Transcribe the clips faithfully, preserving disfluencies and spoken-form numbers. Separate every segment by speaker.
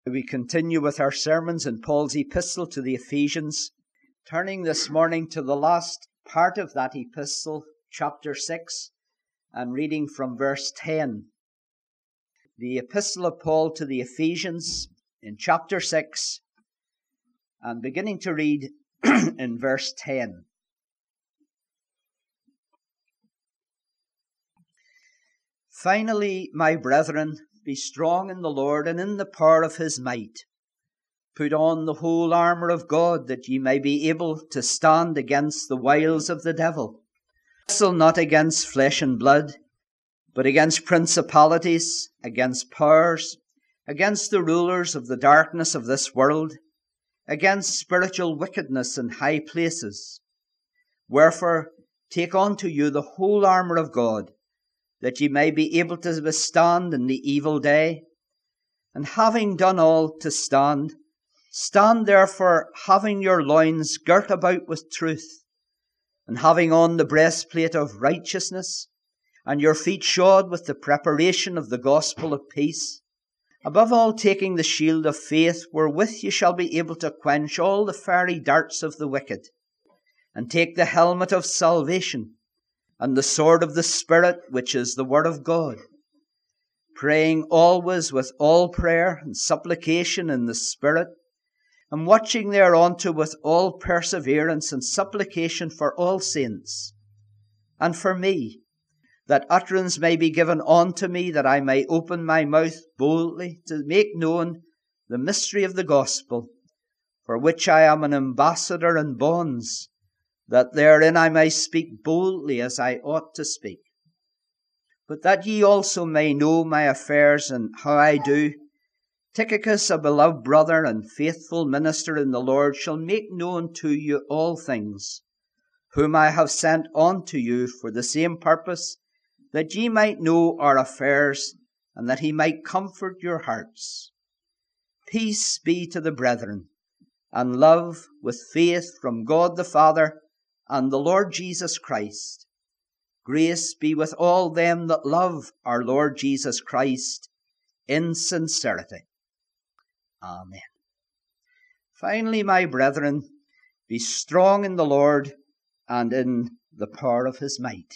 Speaker 1: We continue with our sermons in Paul's epistle to the Ephesians, turning this morning to the last part of that epistle, chapter six, and reading from verse ten. The epistle of Paul to the Ephesians in chapter six, and beginning to read in verse ten. Finally, my brethren, be strong in the Lord and in the power of his might. Put on the whole armour of God, that ye may be able to stand against the wiles of the devil. Wrestle not against flesh and blood, but against principalities, against powers, against the rulers of the darkness of this world, against spiritual wickedness in high places. Wherefore, take unto you the whole armour of God, that ye may be able to withstand in the evil day. And having done all to stand, stand therefore, having your loins girt about with truth, and having on the breastplate of righteousness, and your feet shod with the preparation of the gospel of peace. Above all, taking the shield of faith, wherewith ye shall be able to quench all the fiery darts of the wicked, and take the helmet of salvation, and the sword of the Spirit, which is the word of God, praying always with all prayer and supplication in the Spirit, and watching thereunto with all perseverance and supplication for all saints, and for me, that utterance may be given unto me, that I may open my mouth boldly to make known the mystery of the gospel, for which I am an ambassador in bonds, that therein I may speak boldly as I ought to speak. But that ye also may know my affairs and how I do, Tychicus, a beloved brother and faithful minister in the Lord, shall make known to you all things, whom I have sent unto you for the same purpose, that ye might know our affairs, and that he might comfort your hearts. Peace be to the brethren, and love with faith from God the Father and the Lord Jesus Christ. Grace be with all them that love our Lord Jesus Christ in sincerity. Amen. Finally, my brethren, be strong in the Lord and in the power of his might.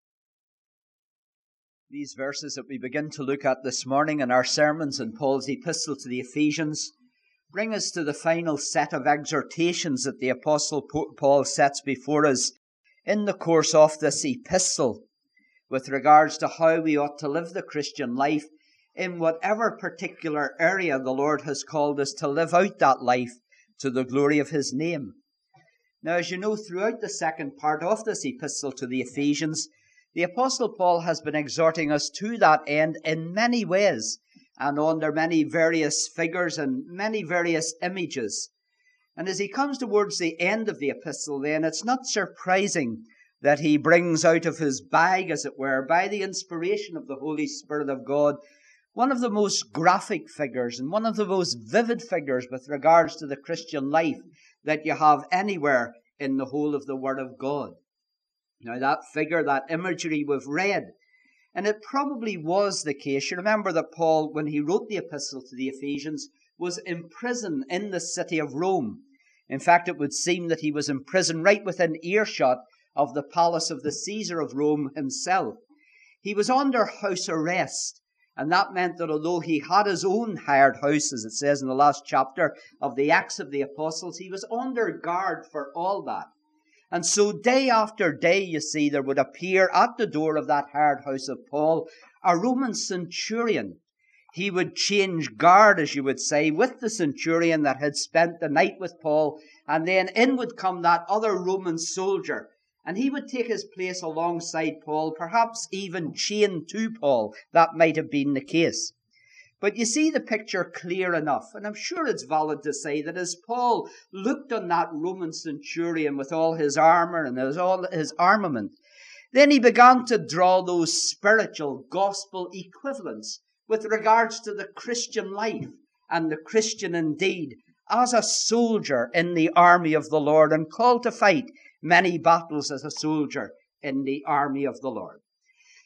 Speaker 1: These verses that we begin to look at this morning in our sermons in Paul's epistle to the Ephesians bring us to the final set of exhortations that the Apostle Paul sets before us in the course of this epistle with regards to how we ought to live the Christian life in whatever particular area the Lord has called us to live out that life to the glory of his name. Now, as you know, throughout the second part of this epistle to the Ephesians, the Apostle Paul has been exhorting us to that end in many ways, and under many various figures and many various images. And as he comes towards the end of the epistle, then, it's not surprising that he brings out of his bag, as it were, by the inspiration of the Holy Spirit of God, one of the most graphic figures and one of the most vivid figures with regards to the Christian life that you have anywhere in the whole of the Word of God. Now, that figure, that imagery we've read, and it probably was the case. You remember that Paul, when he wrote the epistle to the Ephesians, was in prison in the city of Rome. In fact, it would seem that he was in prison right within earshot of the palace of the Caesar of Rome himself. He was under house arrest, and that meant that although he had his own hired house, as it says in the last chapter of the Acts of the Apostles, he was under guard for all that. And so day after day, you see, there would appear at the door of that hired house of Paul a Roman centurion. He would change guard, as you would say, with the centurion that had spent the night with Paul, and then in would come that other Roman soldier, and he would take his place alongside Paul, perhaps even chained to Paul. That might have been the case. But you see the picture clear enough, and I'm sure it's valid to say that as Paul looked on that Roman centurion with all his armour and his, all his armament, then he began to draw those spiritual gospel equivalents with regards to the Christian life and the Christian indeed as a soldier in the army of the Lord, and called to fight many battles as a soldier in the army of the Lord.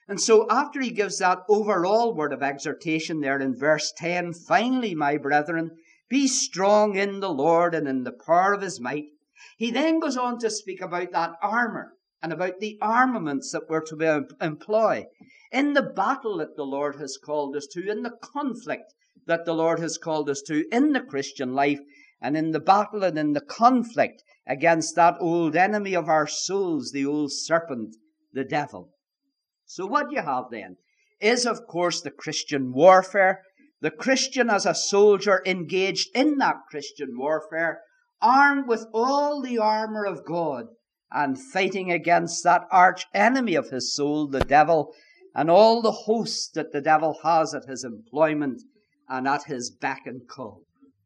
Speaker 1: And so after he gives that overall word of exhortation there in verse ten, finally, my brethren, be strong in the Lord and in the power of his might. He then goes on to speak about that armor and about the armaments that we're to be employ in the battle that the Lord has called us to, in the conflict that the Lord has called us to in the Christian life, and in the battle and in the conflict against that old enemy of our souls, the old serpent, the devil. So what you have then is, of course, the Christian warfare, the Christian as a soldier engaged in that Christian warfare, armed with all the armor of God and fighting against that arch enemy of his soul, the devil, and all the hosts that the devil has at his employment and at his beck and call.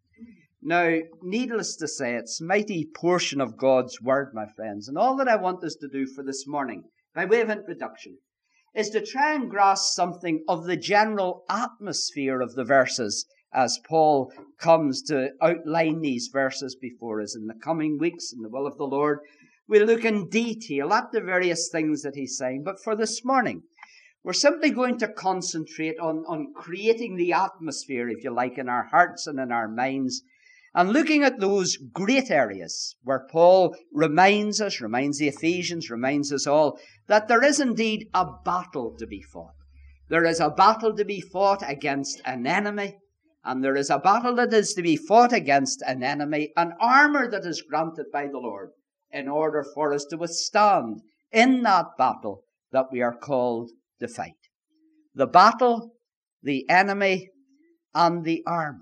Speaker 1: Now, needless to say, it's a mighty portion of God's word, my friends, and all that I want us to do for this morning, by way of introduction, is to try and grasp something of the general atmosphere of the verses as Paul comes to outline these verses before us. In the coming weeks, in the will of the Lord, we'll look in detail at the various things that he's saying. But for this morning, we're simply going to concentrate on, on creating the atmosphere, if you like, in our hearts and in our minds, and looking at those great areas where Paul reminds us, reminds the Ephesians, reminds us all, that there is indeed a battle to be fought. There is a battle to be fought against an enemy, and there is a battle that is to be fought against an enemy, an armor that is granted by the Lord in order for us to withstand in that battle that we are called to fight. The battle, the enemy, and the armor.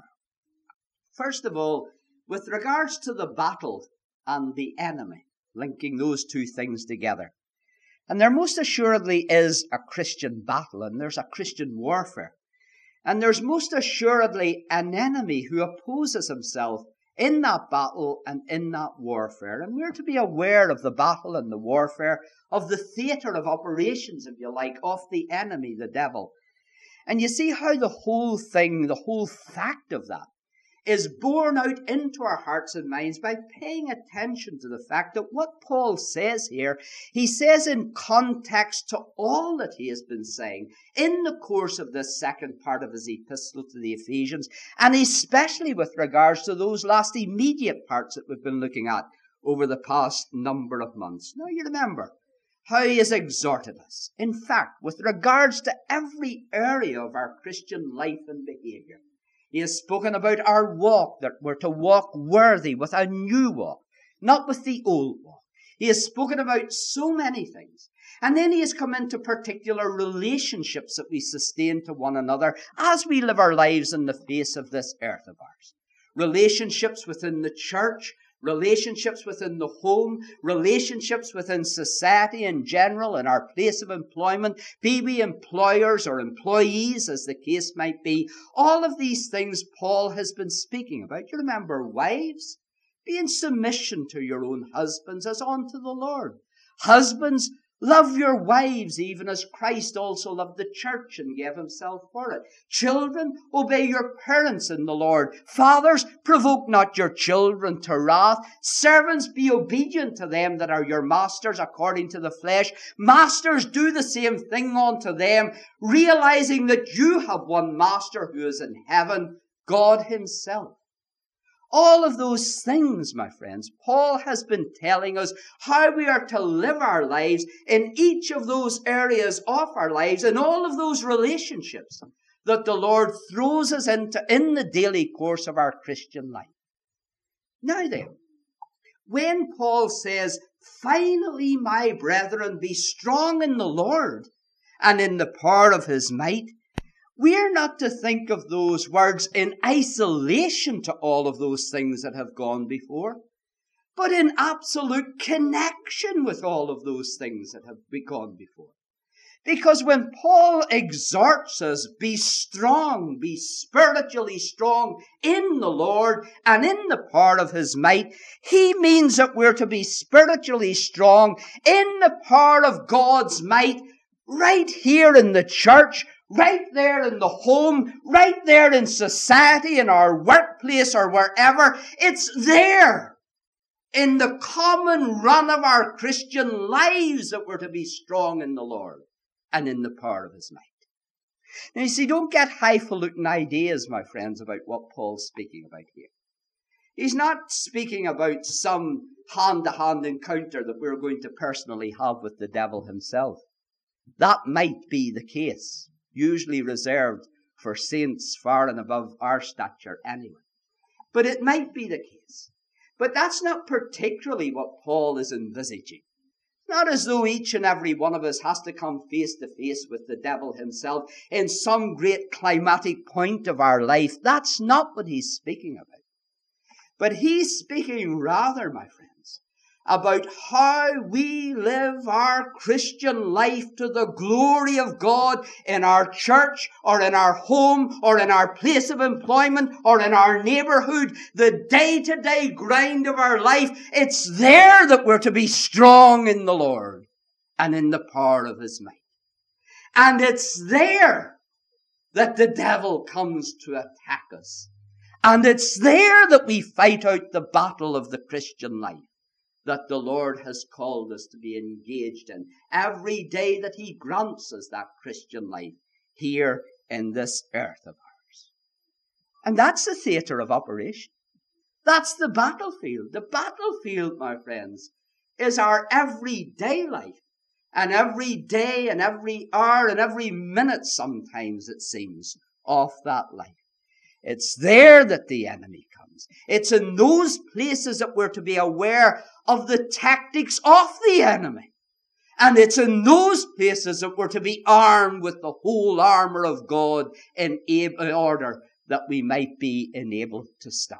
Speaker 1: First of all, with regards to the battle and the enemy, linking those two things together. And there most assuredly is a Christian battle, and there's a Christian warfare. And there's most assuredly an enemy who opposes himself in that battle and in that warfare. And we're to be aware of the battle and the warfare, of the theatre of operations, if you like, of the enemy, the devil. And you see how the whole thing, the whole fact of that, is borne out into our hearts and minds by paying attention to the fact that what Paul says here, he says in context to all that he has been saying in the course of this second part of his epistle to the Ephesians, and especially with regards to those last immediate parts that we've been looking at over the past number of months. Now you remember how he has exhorted us, in fact, with regards to every area of our Christian life and behavior. He has spoken about our walk, that we're to walk worthy with a new walk, not with the old walk. He has spoken about so many things. And then he has come into particular relationships that we sustain to one another as we live our lives in the face of this earth of ours. Relationships within the church, relationships within the home, relationships within society in general, in our place of employment, be we employers or employees, as the case might be. All of these things Paul has been speaking about. You remember, wives, be in submission to your own husbands as unto the Lord. Husbands, love your wives, even as Christ also loved the church and gave himself for it. Children, obey your parents in the Lord. Fathers, provoke not your children to wrath. Servants, be obedient to them that are your masters according to the flesh. Masters, do the same thing unto them, realizing that you have one master who is in heaven, God himself. All of those things, my friends, Paul has been telling us how we are to live our lives in each of those areas of our lives, in all of those relationships that the Lord throws us into in the daily course of our Christian life. Now then, when Paul says, finally, my brethren, be strong in the Lord and in the power of his might, we're not to think of those words in isolation to all of those things that have gone before, but in absolute connection with all of those things that have gone before. Because when Paul exhorts us, be strong, be spiritually strong in the Lord and in the power of his might, he means that we're to be spiritually strong in the power of God's might right here in the church, right there in the home, right there in society, in our workplace or wherever. It's there in the common run of our Christian lives that we're to be strong in the Lord and in the power of his might. Now you see, don't get highfalutin ideas, my friends, about what Paul's speaking about here. He's not speaking about some hand-to-hand encounter that we're going to personally have with the devil himself. That might be the case, usually reserved for saints far and above our stature anyway. But it might be the case. But that's not particularly what Paul is envisaging. It's not as though each and every one of us has to come face to face with the devil himself in some great climatic point of our life. That's not what he's speaking about. But he's speaking rather, my friends, about how we live our Christian life to the glory of God in our church or in our home or in our place of employment or in our neighborhood, the day-to-day grind of our life. It's there that we're to be strong in the Lord and in the power of his might. And it's there that the devil comes to attack us. And it's there that we fight out the battle of the Christian life that the Lord has called us to be engaged in every day that he grants us that Christian life here in this earth of ours. And that's the theatre of operation. That's the battlefield. The battlefield, my friends, is our everyday life. And every day and every hour and every minute, sometimes it seems, of that life. It's there that the enemy comes. It's in those places that we're to be aware of the tactics of the enemy. And it's in those places that we're to be armed with the whole armour of God in order that we might be enabled to stand.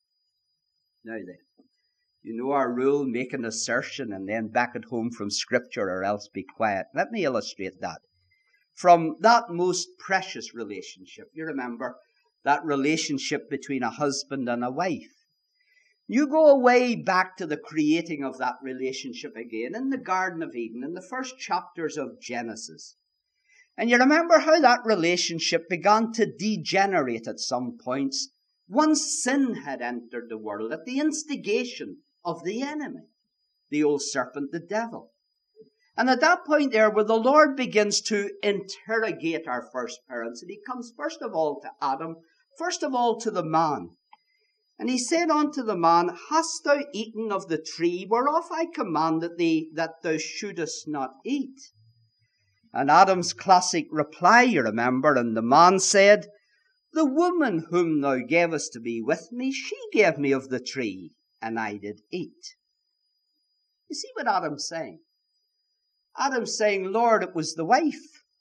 Speaker 1: Now then, you know our rule, make an assertion and then back it home from Scripture or else be quiet. Let me illustrate that. From that most precious relationship, you remember, that relationship between a husband and a wife. You go away back to the creating of that relationship again in the Garden of Eden, in the first chapters of Genesis. And you remember how that relationship began to degenerate at some points once sin had entered the world at the instigation of the enemy, the old serpent, the devil. And at that point there where the Lord begins to interrogate our first parents, and he comes first of all to Adam, first of all to the man. And he said unto the man, hast thou eaten of the tree whereof I commanded thee that thou shouldest not eat? And Adam's classic reply, you remember, and the man said, the woman whom thou gavest to be with me, she gave me of the tree, and I did eat. You see what Adam's saying? Adam's saying, Lord, it was the wife.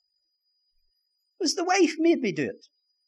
Speaker 1: It was the wife made me do it.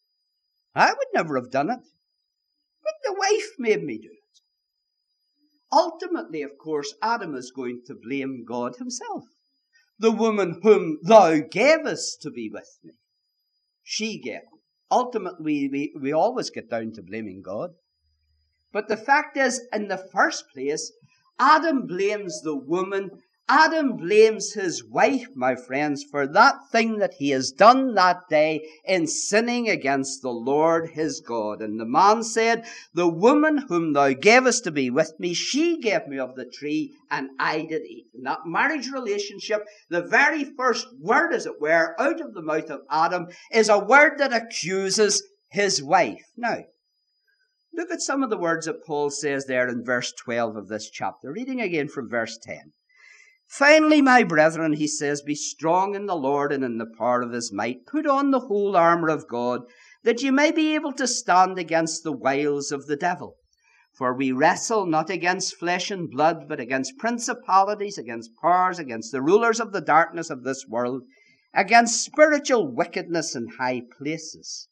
Speaker 1: I would never have done it. But the wife made me do it. Ultimately, of course, Adam is going to blame God himself. The woman whom thou gavest to be with me, she gave. Ultimately, we, we always get down to blaming God. But the fact is, in the first place, Adam blames the woman. Adam blames his wife, my friends, for that thing that he has done that day in sinning against the Lord his God. And the man said, the woman whom thou gavest to be with me, she gave me of the tree, and I did eat. In that marriage relationship, the very first word, as it were, out of the mouth of Adam is a word that accuses his wife. Now, look at some of the words that Paul says there in verse twelve of this chapter, reading again from verse ten. Finally, my brethren, he says, be strong in the Lord and in the power of his might. Put on the whole armour of God, that you may be able to stand against the wiles of the devil. For we wrestle not against flesh and blood, but against principalities, against powers, against the rulers of the darkness of this world, against spiritual wickedness in high places.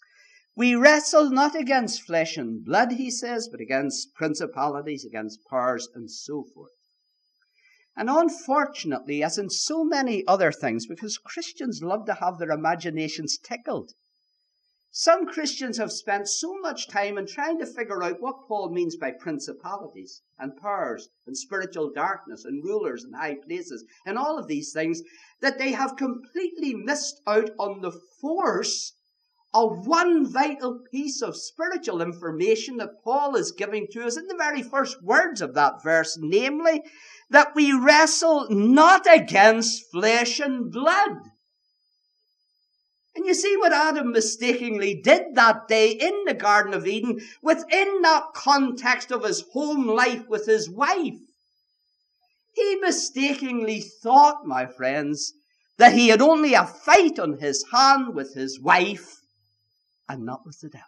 Speaker 1: We wrestle not against flesh and blood, he says, but against principalities, against powers, and so forth. And unfortunately, as in so many other things, because Christians love to have their imaginations tickled, some Christians have spent so much time in trying to figure out what Paul means by principalities and powers and spiritual darkness and rulers and high places and all of these things, that they have completely missed out on the force of one vital piece of spiritual information that Paul is giving to us in the very first words of that verse, namely, that we wrestle not against flesh and blood. And you see what Adam mistakenly did that day in the Garden of Eden, within that context of his home life with his wife. He mistakenly thought, my friends, that he had only a fight on his hand with his wife and not with the devil.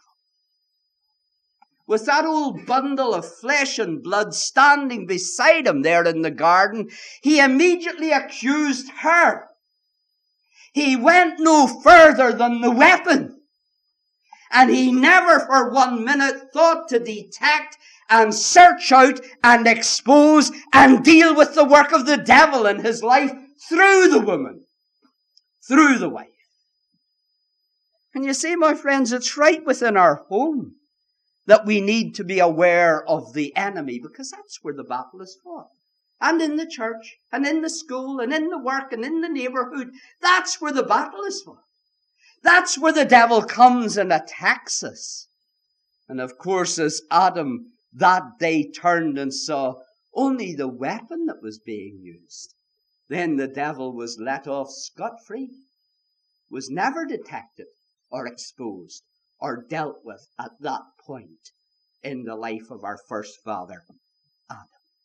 Speaker 1: With that old bundle of flesh and blood standing beside him there in the garden, he immediately accused her. He went no further than the weapon. And he never for one minute thought to detect and search out and expose and deal with the work of the devil in his life through the woman, through the wife. And you see, my friends, it's right within our home that we need to be aware of the enemy, because that's where the battle is fought. And in the church, and in the school, and in the work, and in the neighborhood, that's where the battle is fought. That's where the devil comes and attacks us. And of course, as Adam that day turned and saw only the weapon that was being used, then the devil was let off scot-free, was never detected or exposed or dealt with at that point in the life of our first father, Adam.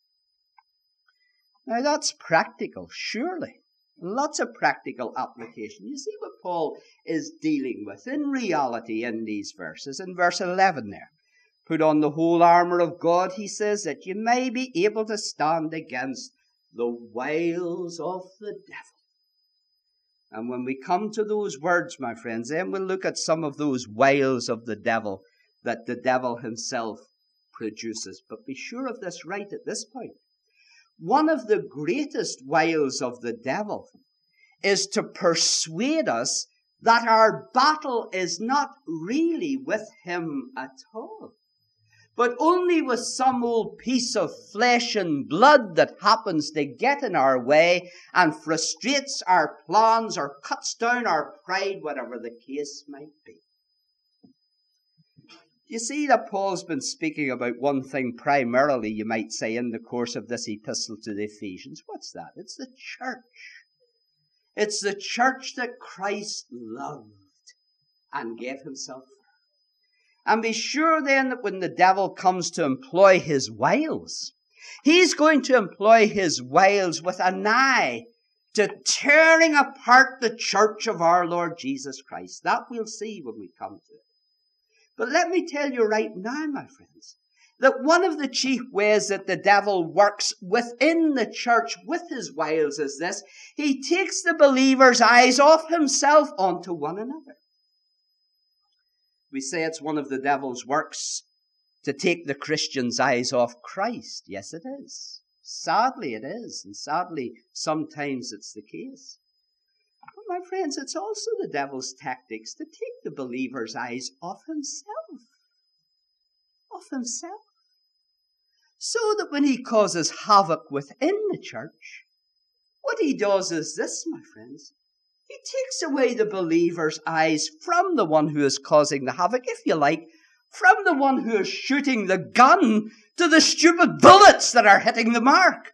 Speaker 1: Now that's practical, surely. Lots of practical application. You see what Paul is dealing with in reality in these verses. In verse eleven there, put on the whole armour of God, he says, that you may be able to stand against the wiles of the devil. And when we come to those words, my friends, then we'll look at some of those wiles of the devil that the devil himself produces. But be sure of this right at this point. One of the greatest wiles of the devil is to persuade us that our battle is not really with him at all, but only with some old piece of flesh and blood that happens to get in our way and frustrates our plans or cuts down our pride, whatever the case might be. You see that Paul's been speaking about one thing primarily, you might say, in the course of this epistle to the Ephesians. What's that? It's the church. It's the church that Christ loved and gave himself for. And be sure then that when the devil comes to employ his wiles, he's going to employ his wiles with an eye to tearing apart the church of our Lord Jesus Christ. That we'll see when we come to it. But let me tell you right now, my friends, that one of the chief ways that the devil works within the church with his wiles is this. He takes the believer's eyes off himself onto one another. We say it's one of the devil's works to take the Christian's eyes off Christ. Yes, it is. Sadly, it is. And sadly, sometimes it's the case. But my friends, it's also the devil's tactics to take the believer's eyes off himself. Off himself. So that when he causes havoc within the church, what he does is this, my friends. He takes away the believer's eyes from the one who is causing the havoc, if you like, from the one who is shooting the gun to the stupid bullets that are hitting the mark.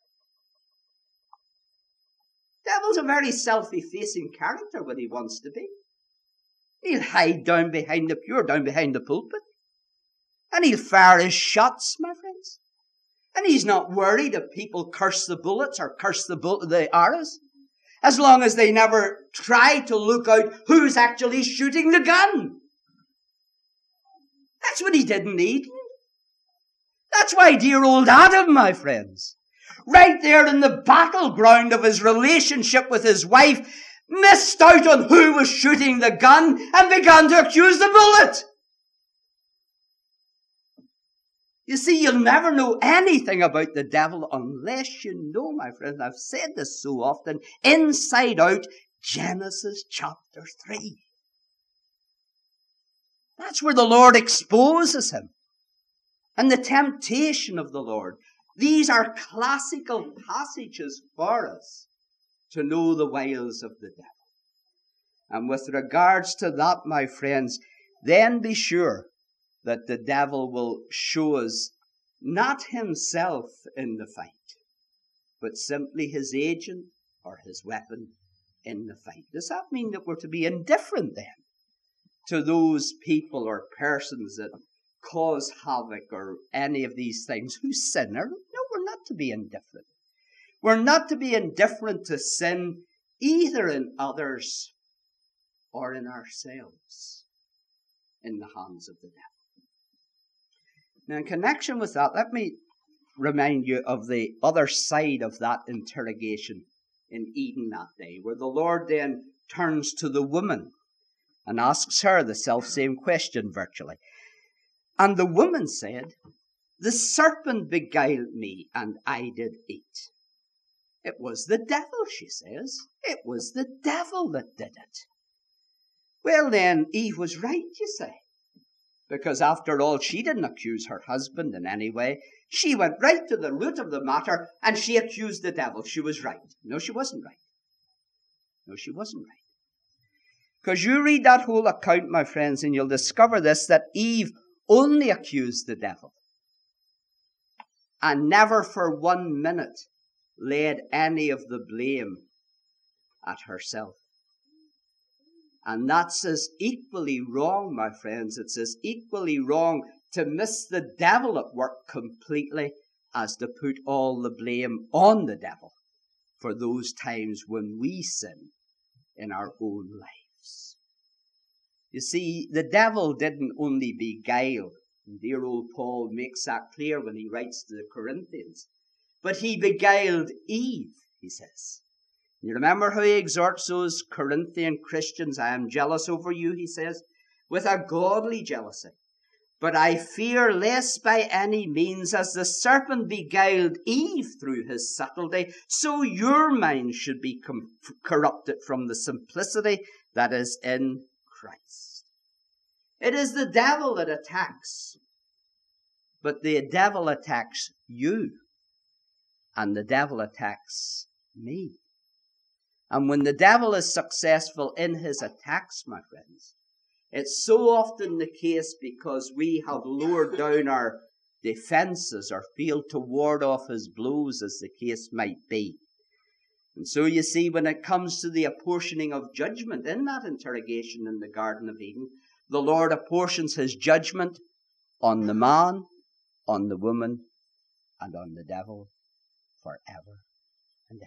Speaker 1: The devil's a very self-effacing character when he wants to be. He'll hide down behind the pew, down behind the pulpit, and he'll fire his shots, my friends. And he's not worried if people curse the bullets or curse the, bull- the arrows, as long as they never try to look out who's actually shooting the gun. That's what he didn't need. That's why dear old Adam, my friends, right there in the battleground of his relationship with his wife, missed out on who was shooting the gun and began to accuse the bullet. You see, you'll never know anything about the devil unless you know, my friends, I've said this so often, inside out, Genesis chapter three. That's where the Lord exposes him. And the temptation of the Lord. These are classical passages for us to know the wiles of the devil. And with regards to that, my friends, then be sure that the devil will show us not himself in the fight, but simply his agent or his weapon in the fight. Does that mean that we're to be indifferent then to those people or persons that cause havoc or any of these things who sin. No, we're not to be indifferent. We're not to be indifferent to sin either in others or in ourselves in the hands of the devil. Now, in connection with that, let me remind you of the other side of that interrogation in Eden that day, where the Lord then turns to the woman and asks her the self-same question virtually. And the woman said, "The serpent beguiled me, and I did eat." It was the devil, she says. It was the devil that did it. Well then, Eve was right, you say. Because after all, she didn't accuse her husband in any way. She went right to the root of the matter, and she accused the devil. She was right. No, she wasn't right. No, she wasn't right. Because you read that whole account, my friends, and you'll discover this, that Eve only accused the devil and never for one minute laid any of the blame at herself. And that's as equally wrong, my friends. It's as equally wrong to miss the devil at work completely as to put all the blame on the devil for those times when we sin in our own lives. You see, the devil didn't only beguile. Dear old Paul makes that clear when he writes to the Corinthians. But he beguiled Eve, he says. You remember how he exhorts those Corinthian Christians? "I am jealous over you," he says, "with a godly jealousy. But I fear lest by any means, as the serpent beguiled Eve through his subtlety, so your mind should be com- corrupted from the simplicity that is in Christ." It is the devil that attacks. But the devil attacks you. And the devil attacks me. And when the devil is successful in his attacks, my friends, it's so often the case because we have lowered down our defenses or failed to ward off his blows, as the case might be. And so you see, when it comes to the apportioning of judgment in that interrogation in the Garden of Eden, the Lord apportions his judgment on the man, on the woman, and on the devil forever and ever.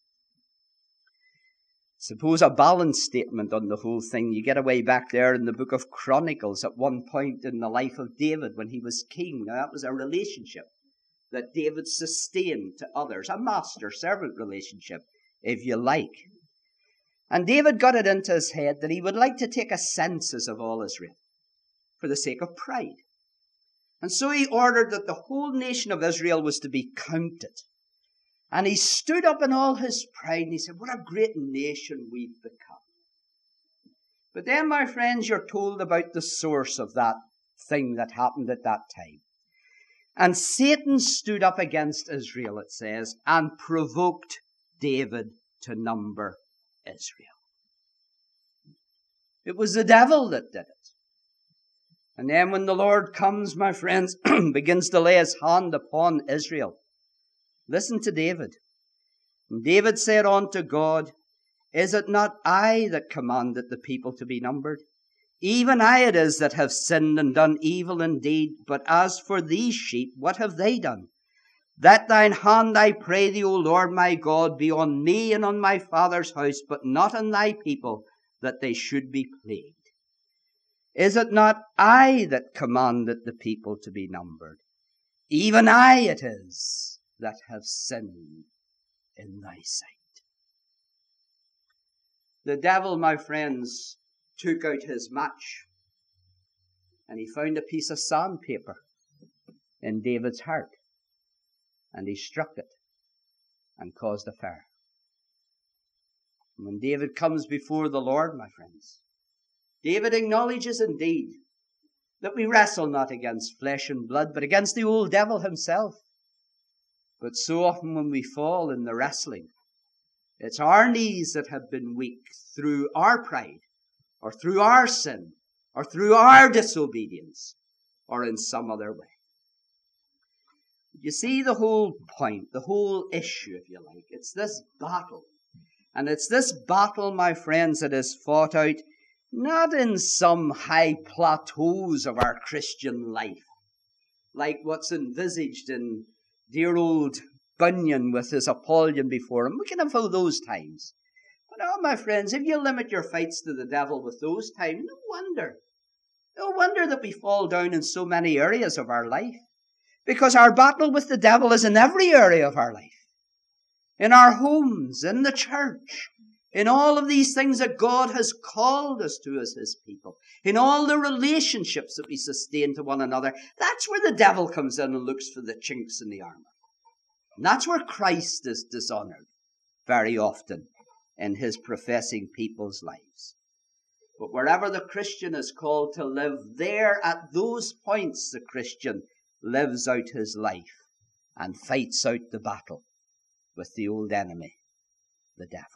Speaker 1: Suppose a balance statement on the whole thing. You get away back there in the book of Chronicles at one point in the life of David when he was king. Now that was a relationship that David sustained to others, a master-servant relationship, if you like. And David got it into his head that he would like to take a census of all Israel for the sake of pride. And so he ordered that the whole nation of Israel was to be counted. And he stood up in all his pride and he said, "What a great nation we've become." But then, my friends, you're told about the source of that thing that happened at that time. And Satan stood up against Israel, it says, and provoked David to number Israel. It was the devil that did it. And then when the Lord comes, my friends, begins to lay his hand upon Israel, listen to David. And David said unto God, "Is it not I that commanded the people to be numbered? Even I it is that have sinned and done evil indeed. But as for these sheep, what have they done? That thine hand, I pray thee, O Lord my God, be on me and on my father's house, but not on thy people, that they should be plagued. Is it not I that commanded the people to be numbered? Even I it is that have sinned in thy sight." The devil, my friends, took out his match and he found a piece of sandpaper in David's heart and he struck it and caused a fire. And when David comes before the Lord, my friends, David acknowledges indeed that we wrestle not against flesh and blood, but against the old devil himself. But so often when we fall in the wrestling, it's our knees that have been weak through our pride, or through our sin, or through our disobedience, or in some other way. You see the whole point, the whole issue, if you like. It's this battle. And it's this battle, my friends, that is fought out not in some high plateaus of our Christian life, like what's envisaged in dear old Bunyan with his Apollyon before him. We can have all those times. But oh, my friends, if you limit your fights to the devil with those times, no wonder. No wonder that we fall down in so many areas of our life. Because our battle with the devil is in every area of our life. In our homes, in the church, in all of these things that God has called us to as his people, in all the relationships that we sustain to one another. That's where the devil comes in and looks for the chinks in the armor. And that's where Christ is dishonored very often in his professing people's lives. But wherever the Christian is called to live, there at those points the Christian lives out his life and fights out the battle with the old enemy, the devil.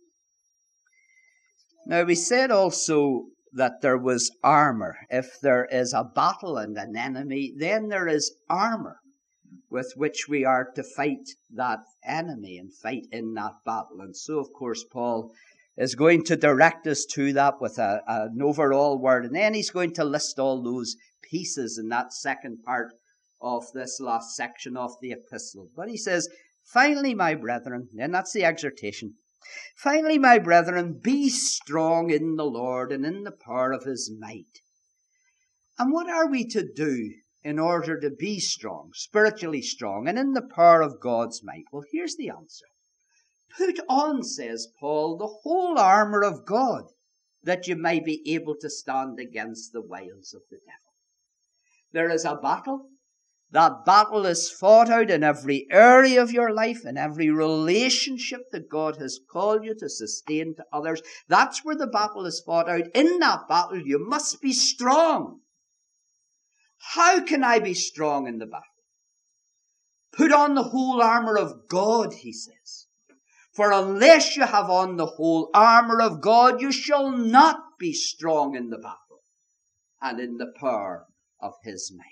Speaker 1: Now, we said also that there was armor. If there is a battle and an enemy, then there is armor with which we are to fight that enemy and fight in that battle. And so, of course, Paul is going to direct us to that with a, an overall word. And then he's going to list all those pieces in that second part of this last section of the epistle. But he says, finally, my brethren, and that's the exhortation, finally, my brethren, be strong in the Lord and in the power of his might. And what are we to do in order to be strong, spiritually strong, and in the power of God's might? Well, here's the answer. Put on, says Paul, the whole armor of God, that you may be able to stand against the wiles of the devil. There is a battle. That battle is fought out in every area of your life, in every relationship that God has called you to sustain to others. That's where the battle is fought out. In that battle, you must be strong. How can I be strong in the battle? Put on the whole armor of God, he says. For unless you have on the whole armor of God, you shall not be strong in the battle and in the power of his might.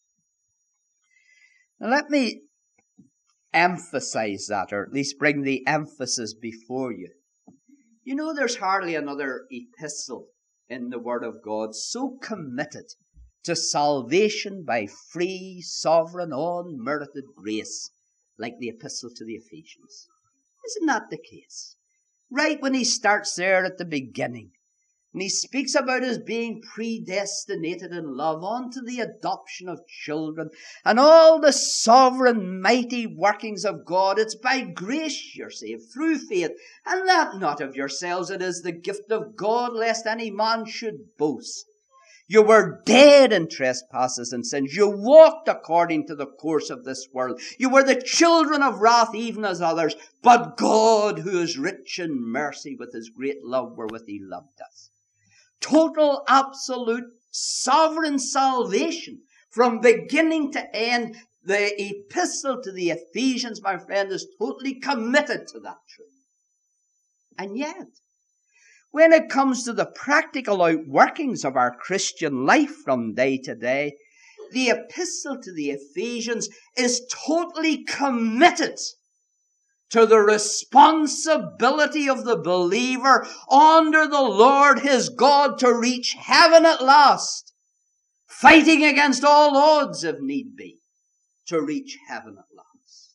Speaker 1: Now let me emphasize that, or at least bring the emphasis before you. You know, there's hardly another epistle in the Word of God so committed to salvation by free, sovereign, unmerited grace like the epistle to the Ephesians. Isn't that the case? Right when he starts there at the beginning, and he speaks about us being predestinated in love unto the adoption of children and all the sovereign mighty workings of God. It's by grace you're saved through faith, and that not of yourselves. It is the gift of God, lest any man should boast. You were dead in trespasses and sins. You walked according to the course of this world. You were the children of wrath, even as others. But God, who is rich in mercy, with his great love wherewith he loved us. Total, absolute, sovereign salvation from beginning to end. The epistle to the Ephesians, my friend, is totally committed to that truth. And yet, when it comes to the practical outworkings of our Christian life from day to day, the epistle to the Ephesians is totally committed to the responsibility of the believer under the Lord his God to reach heaven at last, fighting against all odds if need be, to reach heaven at last.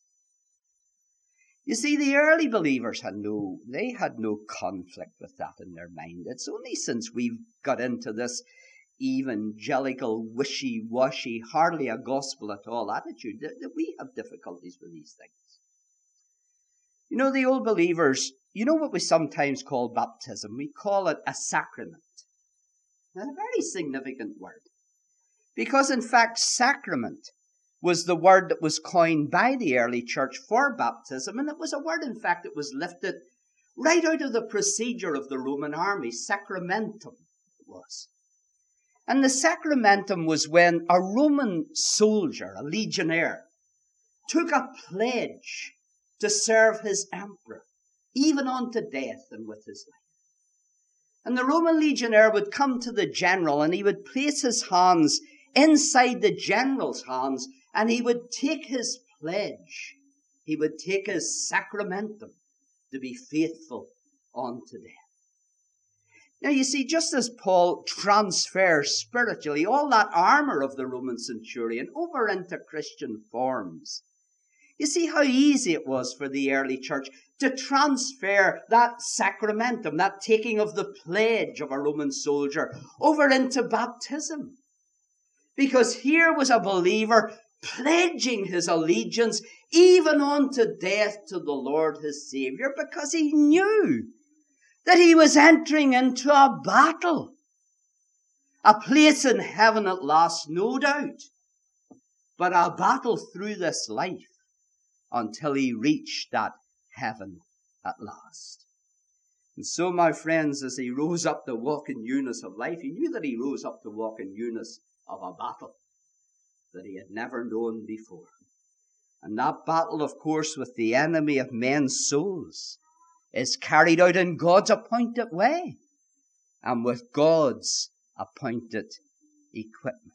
Speaker 1: You see, the early believers had no, they had no conflict with that in their mind. It's only since we've got into this evangelical, wishy-washy, hardly a gospel at all attitude that, that we have difficulties with these things. You know, the old believers, you know what we sometimes call baptism? We call it a sacrament. Now, a very significant word. Because, in fact, sacrament was the word that was coined by the early church for baptism, and it was a word, in fact, that was lifted right out of the procedure of the Roman army. Sacramentum it was. And the sacramentum was when a Roman soldier, a legionnaire, took a pledge to serve his emperor, even unto death and with his life. And the Roman legionnaire would come to the general, and he would place his hands inside the general's hands, and he would take his pledge. He would take his sacramentum to be faithful unto death. Now you see, just as Paul transfers spiritually all that armor of the Roman centurion over into Christian forms, you see how easy it was for the early church to transfer that sacramentum, that taking of the pledge of a Roman soldier, over into baptism. Because here was a believer pledging his allegiance even unto death to the Lord his Saviour, because he knew that he was entering into a battle. A place in heaven at last, no doubt, but a battle through this life until he reached that heaven at last. And so, my friends, as he rose up to walk in newness of life, he knew that he rose up to walk in newness of a battle that he had never known before. And that battle, of course, with the enemy of men's souls is carried out in God's appointed way and with God's appointed equipment.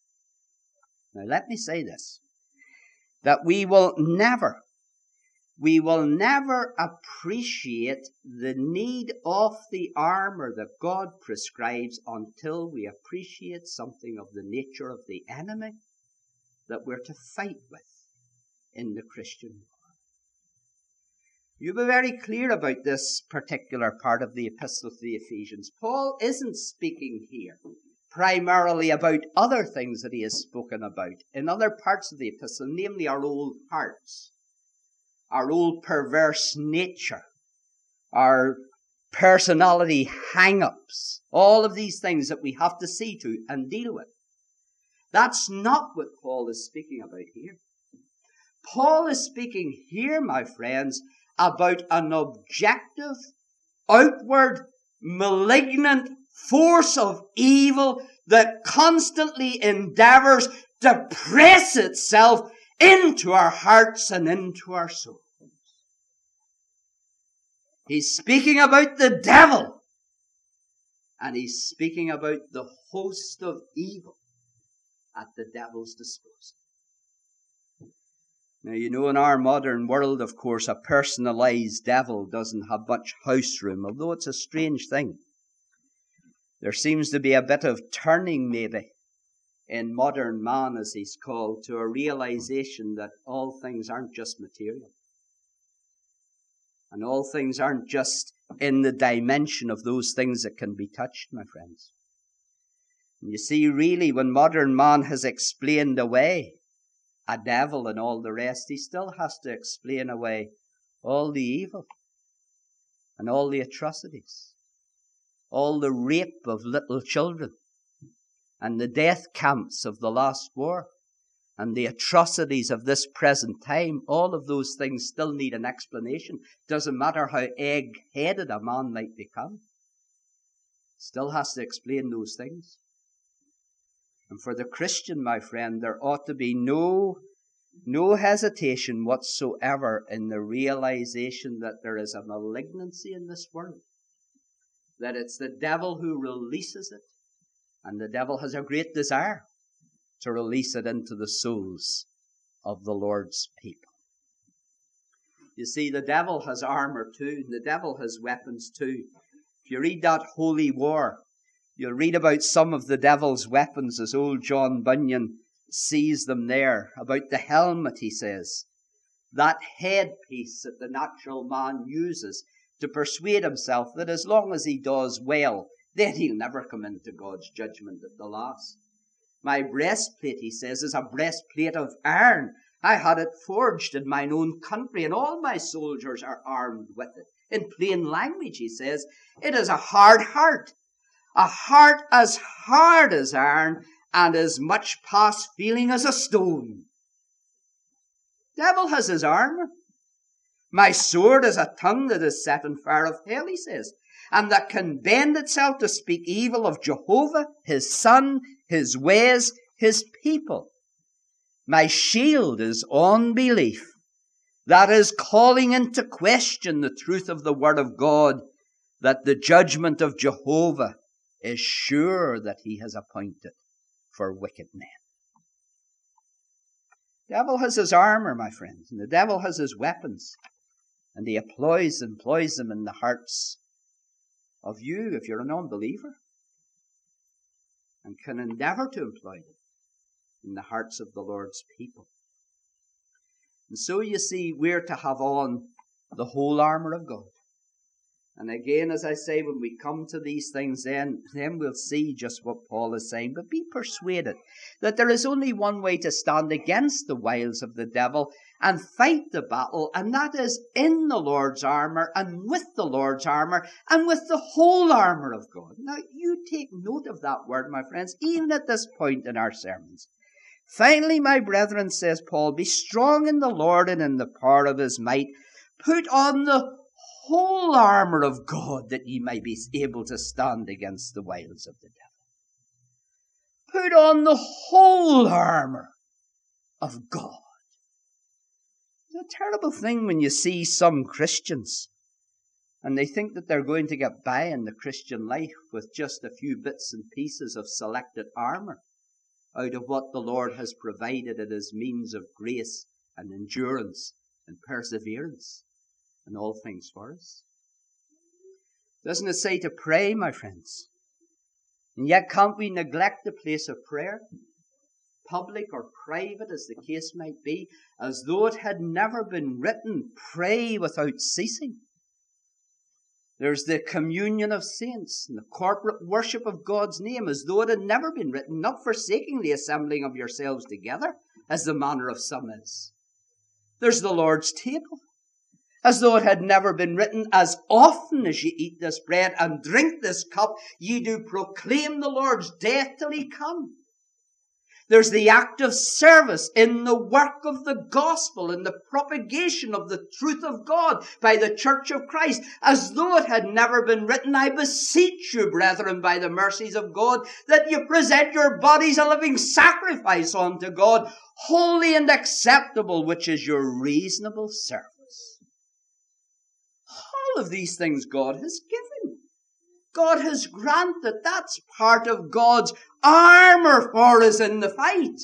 Speaker 1: Now, let me say this, that we will never, we will never appreciate the need of the armor that God prescribes until we appreciate something of the nature of the enemy that we're to fight with in the Christian war. You'll be very clear about this particular part of the Epistle to the Ephesians. Paul isn't speaking here primarily about other things that he has spoken about in other parts of the epistle, namely our old hearts, our old perverse nature, our personality hang-ups, all of these things that we have to see to and deal with. That's not what Paul is speaking about here. Paul is speaking here, my friends, about an objective, outward, malignant force of evil that constantly endeavors to press itself into our hearts and into our souls. He's speaking about the devil, and he's speaking about the host of evil at the devil's disposal. Now, you know, in our modern world, of course, a personalized devil doesn't have much house room, although it's a strange thing. There seems to be a bit of turning, maybe, in modern man, as he's called, to a realization that all things aren't just material. And all things aren't just in the dimension of those things that can be touched, my friends. And you see, really, when modern man has explained away a devil and all the rest, he still has to explain away all the evil and all the atrocities, all the rape of little children and the death camps of the last war and the atrocities of this present time. All of those things still need an explanation. Doesn't matter how egg-headed a man might become. Still has to explain those things. And for the Christian, my friend, there ought to be no, no hesitation whatsoever in the realization that there is a malignancy in this world. That it's the devil who releases it. And the devil has a great desire to release it into the souls of the Lord's people. You see, the devil has armor too. The devil has weapons too. If you read that Holy War, you'll read about some of the devil's weapons as old John Bunyan sees them there. About the helmet, he says, that headpiece that the natural man uses to persuade himself that as long as he does well, then he'll never come into God's judgment at the last. My breastplate, he says, is a breastplate of iron. I had it forged in mine own country, and all my soldiers are armed with it. In plain language, he says, it is a hard heart. A heart as hard as iron and as much past feeling as a stone. Devil has his armor. My sword is a tongue that is set in fire of hell, he says, and that can bend itself to speak evil of Jehovah, his Son, his ways, his people. My shield is unbelief. That is calling into question the truth of the Word of God, that the judgment of Jehovah is sure that he has appointed for wicked men. The devil has his armor, my friends, and the devil has his weapons, and he employs, employs them in the hearts of you if you're an unbeliever, and can endeavour to employ it in the hearts of the Lord's people. And so you see, we're to have on the whole armour of God. And again, as I say, when we come to these things, then, then we'll see just what Paul is saying. But be persuaded that there is only one way to stand against the wiles of the devil and fight the battle, and that is in the Lord's armour and with the Lord's armour and with the whole armour of God. Now, you take note of that word, my friends, even at this point in our sermons. Finally, my brethren, says Paul, be strong in the Lord and in the power of his might. Put on the whole armour of God, that ye may be able to stand against the wiles of the devil. Put on the whole armour of God. It's a terrible thing when you see some Christians and they think that they're going to get by in the Christian life with just a few bits and pieces of selected armour out of what the Lord has provided as means of grace and endurance and perseverance and all things for us. Doesn't it say to pray, my friends? And yet can't we neglect the place of prayer, public or private as the case might be, as though it had never been written, pray without ceasing? There's the communion of saints and the corporate worship of God's name, as though it had never been written, not forsaking the assembling of yourselves together, as the manner of some is. There's the Lord's table, as though it had never been written, as often as ye eat this bread and drink this cup, ye do proclaim the Lord's death till he come. There's the active service in the work of the gospel, in the propagation of the truth of God by the church of Christ, as though it had never been written, I beseech you, brethren, by the mercies of God, that you present your bodies a living sacrifice unto God, holy and acceptable, which is your reasonable service. All of these things God has given. God has granted. That's part of God's armour for us in the fight.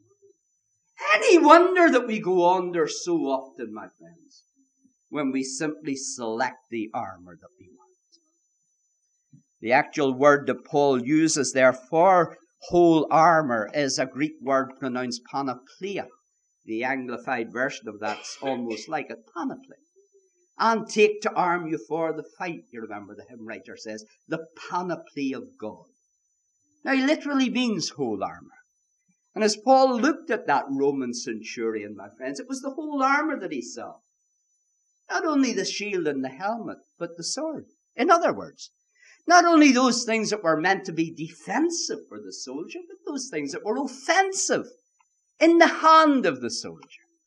Speaker 1: Any wonder that we go under so often, my friends, when we simply select the armour that we want. The actual word that Paul uses there for whole armour is a Greek word pronounced panoplia. The Anglified version of that's almost like a panoply. And take to arm you for the fight, you remember the hymn writer says, the panoply of God. Now, he literally means whole armour. And as Paul looked at that Roman centurion, my friends, it was the whole armour that he saw. Not only the shield and the helmet, but the sword. In other words, not only those things that were meant to be defensive for the soldier, but those things that were offensive in the hand of the soldier.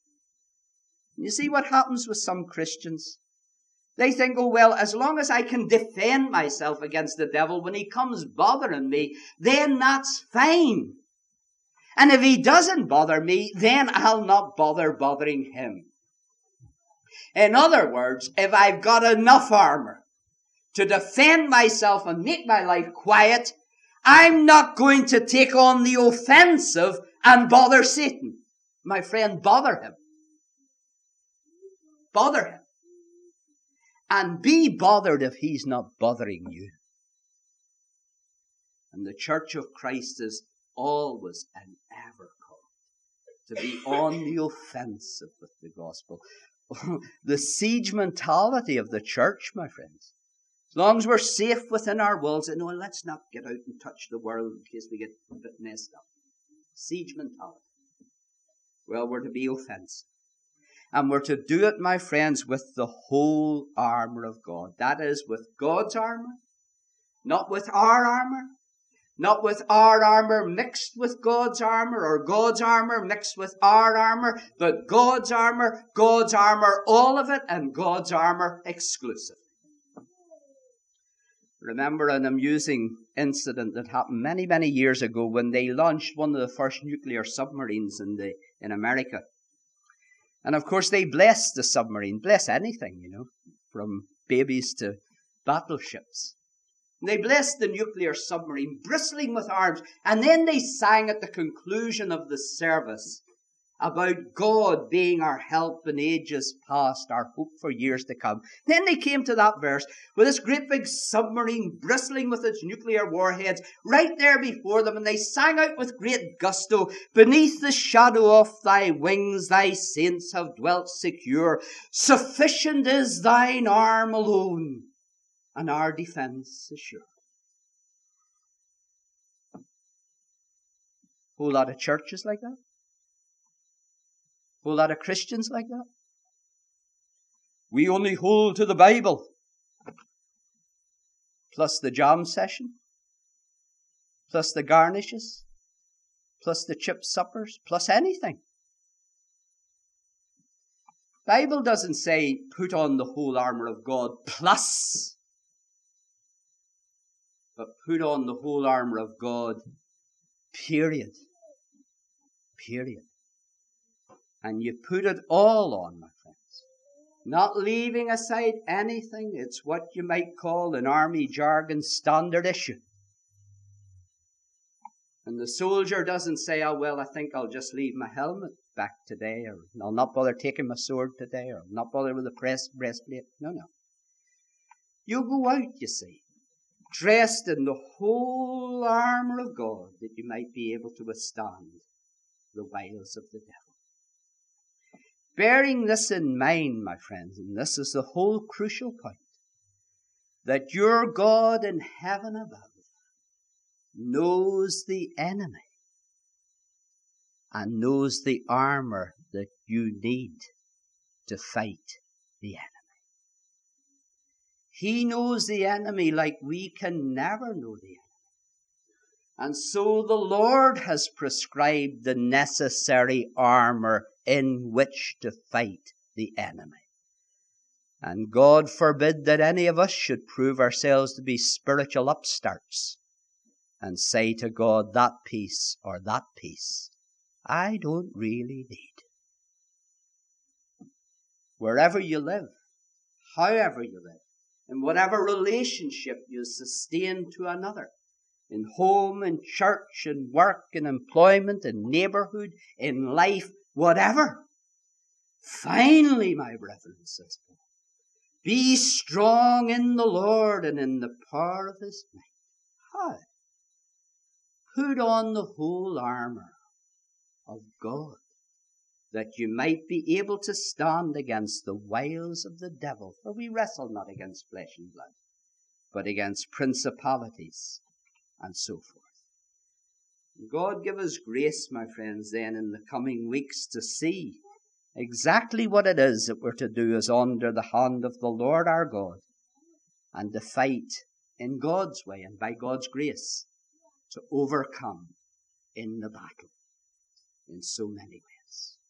Speaker 1: You see what happens with some Christians? They think, oh, well, as long as I can defend myself against the devil when he comes bothering me, then that's fine. And if he doesn't bother me, then I'll not bother bothering him. In other words, if I've got enough armour to defend myself and make my life quiet, I'm not going to take on the offensive and bother Satan. My friend, bother him. Bother him. And be bothered if he's not bothering you. And the Church of Christ is always and ever called to be on the offensive with the gospel. The siege mentality of the church, my friends. As long as we're safe within our walls, and no, let's not get out and touch the world in case we get a bit messed up. Siege mentality. Well, we're to be offensive. And we're to do it, my friends, with the whole armour of God. That is, with God's armour, not with our armour, not with our armour mixed with God's armour, or God's armour mixed with our armour, but God's armour, God's armour, all of it, and God's armour exclusive. Remember an amusing incident that happened many, many years ago when they launched one of the first nuclear submarines in the in America. And of course they blessed the submarine, bless anything, you know, from babies to battleships. And they blessed the nuclear submarine, bristling with arms, and then they sang at the conclusion of the service, about God being our help in ages past, our hope for years to come. Then they came to that verse with this great big submarine bristling with its nuclear warheads right there before them, and they sang out with great gusto, "Beneath the shadow of thy wings thy saints have dwelt secure. Sufficient is thine arm alone, and our defence is sure." Whole lot of churches like that. Whole lot of Christians like that. We only hold to the Bible, plus the jam session, plus the garnishes, plus the chip suppers, plus anything. Bible doesn't say put on the whole armour of God plus, but put on the whole armour of God, period. Period. And you put it all on, my friends. Not leaving aside anything. It's what you might call in army jargon standard issue. And the soldier doesn't say, "Oh, well, I think I'll just leave my helmet back today, or I'll not bother taking my sword today, or I'll not bother with the press breastplate." No, no. You go out, you see, dressed in the whole armour of God, that you might be able to withstand the wiles of the devil. Bearing this in mind, my friends, and this is the whole crucial point, that your God in heaven above knows the enemy and knows the armour that you need to fight the enemy. He knows the enemy like we can never know the enemy. And so the Lord has prescribed the necessary armour in which to fight the enemy. And God forbid that any of us should prove ourselves to be spiritual upstarts and say to God, that peace or that peace I don't really need. Wherever you live, however you live, in whatever relationship you sustain to another, in home, in church, in work, in employment, in neighbourhood, in life, whatever. Finally, my brethren, says Paul, be strong in the Lord and in the power of his might. How? Put on the whole armour of God, that you might be able to stand against the wiles of the devil. For we wrestle not against flesh and blood, but against principalities and so forth. God give us grace, my friends, then in the coming weeks to see exactly what it is that we're to do as under the hand of the Lord our God, and to fight in God's way and by God's grace to overcome in the battle in so many ways.